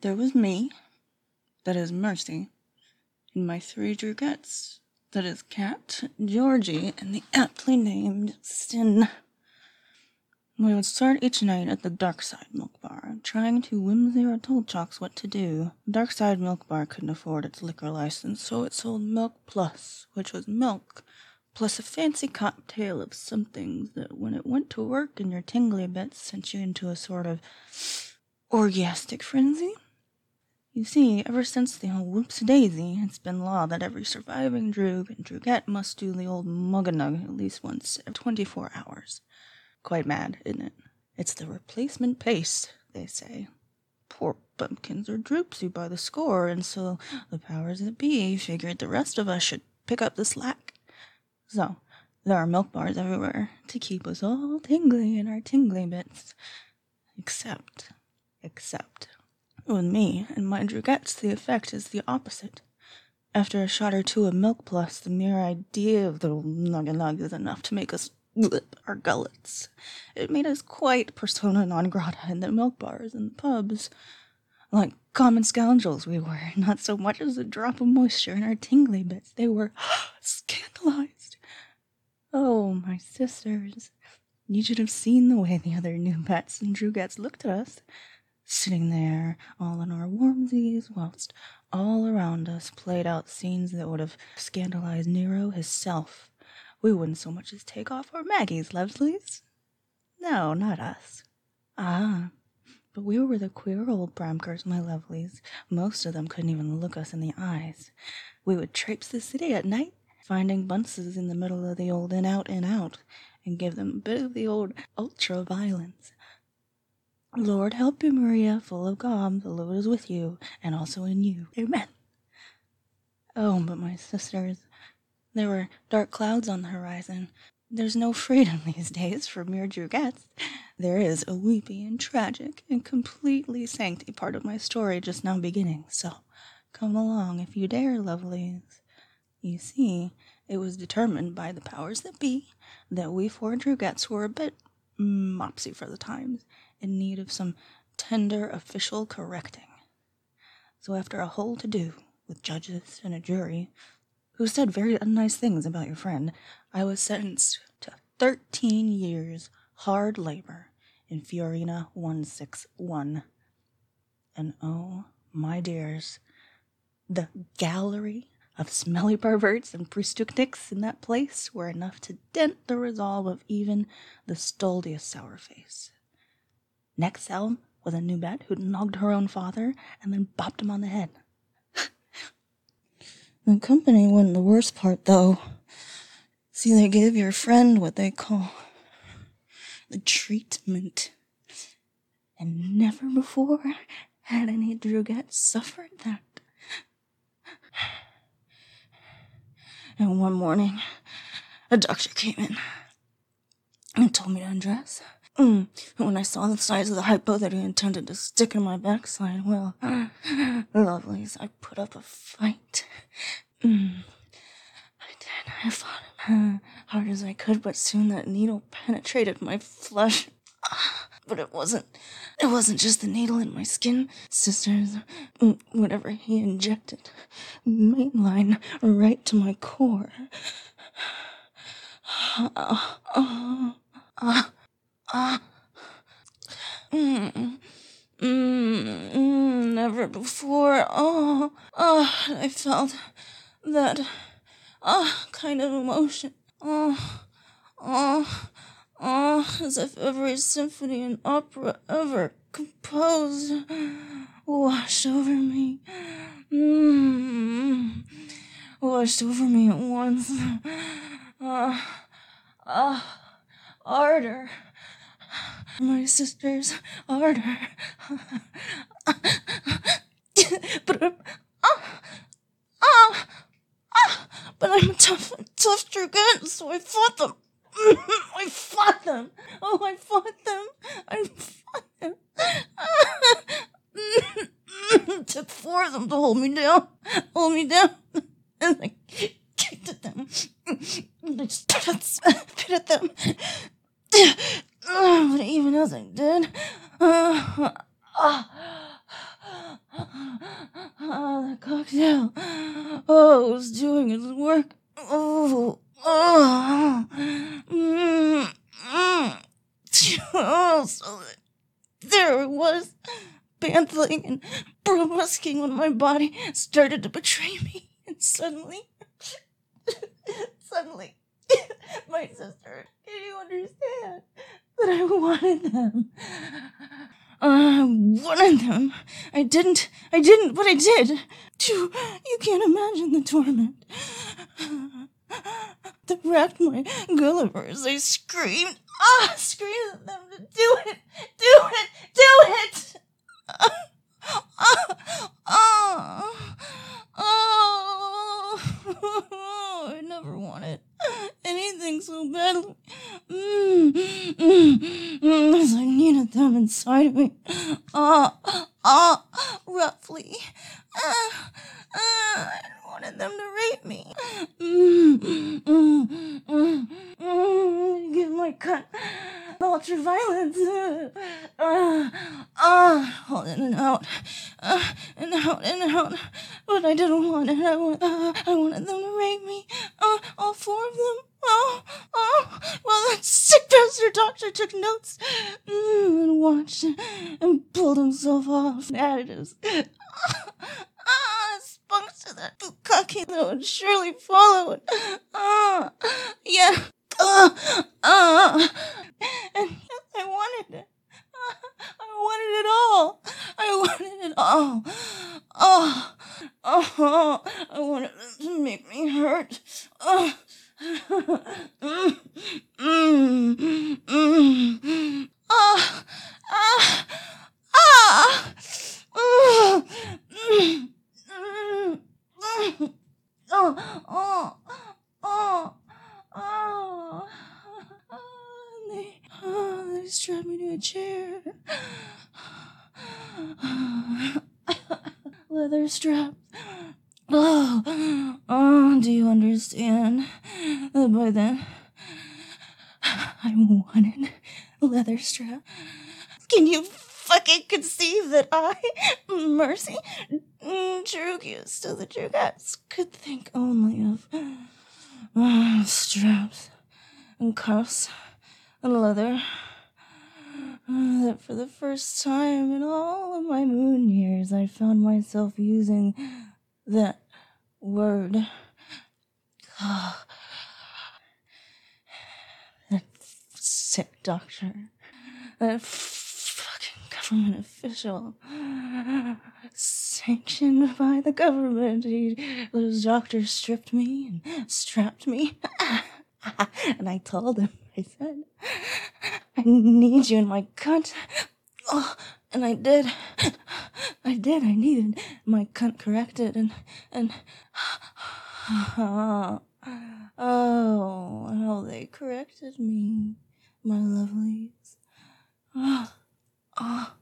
There was me, that is Mercy, and my 3 Drugettes, that is Cat, Georgie, and the aptly named Sin. We would start each night at the Darkside Milk Bar, trying to whimsy or told Chalks what to do. Darkside Milk Bar couldn't afford its liquor license, so it sold Milk Plus, which was milk, plus a fancy cocktail of something that when it went to work in your tingly bits sent you into a sort of orgiastic frenzy. You see, ever since the old whoops-daisy, it's been law that every surviving Droog and Droogette must do the old mugganug at least once every 24 hours. Quite mad, isn't it? It's the replacement pace, they say. Poor bumpkins are droopsy by the score, and so the powers that be figured the rest of us should pick up the slack. So, there are milk bars everywhere to keep us all tingly in our tingly bits. Except... with me and my Drugettes, the effect is the opposite. After a shot or two of Milk Plus, the mere idea of the nug is enough to make us our gullets. It made us quite persona non grata in the milk bars and the pubs. Like common scoundrels we were, not so much as a drop of moisture in our tingly bits. They were scandalized. Oh, my sisters, you should have seen the way the other new Bats and Drugettes looked at us. Sitting there, all in our warmsies, whilst all around us played out scenes that would have scandalized Nero himself. We wouldn't so much as take off our Maggie's lovelies. No, not us. Ah, but we were the queer old Bramkers, my lovelies. Most of them couldn't even look us in the eyes. We would traipse the city at night, finding bunces in the middle of the old in-out, and give them a bit of the old ultra-violence. Lord help you, Maria, full of gobs, the Lord is with you, and also in you. Amen. Oh, but my sisters, there were dark clouds on the horizon. There's no freedom these days for mere Drugettes. There is a weepy and tragic and completely sancty part of my story just now beginning, so come along if you dare, lovelies. You see, it was determined by the powers that be that we 4 Drugettes were a bit mopsy for the times, in need of some tender official correcting. So after a whole to-do with judges and a jury, who said very unnice things about your friend, I was sentenced to 13 years hard labor in Fiorina 161. And oh, my dears, the gallery of smelly perverts and prostitutes in that place were enough to dent the resolve of even the stoldiest sourface. Next cell was a new bat who'd nogged her own father and then bopped him on the head. The company wasn't the worst part, though. See, they gave your friend what they call the treatment. And never before had any Drugette suffered that. And one morning, a doctor came in and told me to undress. When I saw the size of the hypo that he intended to stick in my backside, well, lovelies, I put up a fight. I did. I fought him hard as I could, but soon that needle penetrated my flesh. But it wasn't just the needle in my skin, sisters. Whatever he injected, mainline right to my core. Never before. I felt that kind of emotion. As if every symphony and opera ever composed washed over me. Washed over me at once. Ardor. My sister's ardor. But I'm a tough Drugette, so I fought them. I fought them. It took 4 of them to hold me down. And I kicked at them. And I spit at them. But even as I did, the cocktail. Oh, it was doing its work. Oh, oh. Oh, so there it was, bantling and burlesquing when my body started to betray me. And suddenly, my sister, can you understand that I wanted them? I wanted them. I didn't, but I did. You can't imagine the torment that racked my Gulliver as I screamed at them to do it. I never wanted anything so badly as I needed them inside of me. Roughly. I wanted them to rape me. Give my cunt ultra violence. All in and out. And out. But I didn't want it. I wanted them to rape me. All four of them. Well, that sick bastard doctor took notes and watched and pulled himself off additives. Spunks to that bukkake that would surely follow it. Yeah. And yes, I wanted it. I wanted it all. I wanted it to make me hurt. They strapped me to a chair. Leather strap. Do you understand that by then I wanted a leather strap? Can you fucking conceive that I, Mercy, Drugius to the Drugets, could think only of straps and cuffs and leather? That for the first time in all of my moon years, I found myself using that word. That sick doctor. That fucking government official. Sanctioned by the government. Those doctors stripped me and strapped me. And I told him, I said, I need you in my cunt. And I did. I needed my cunt corrected and how they corrected me, my lovelies.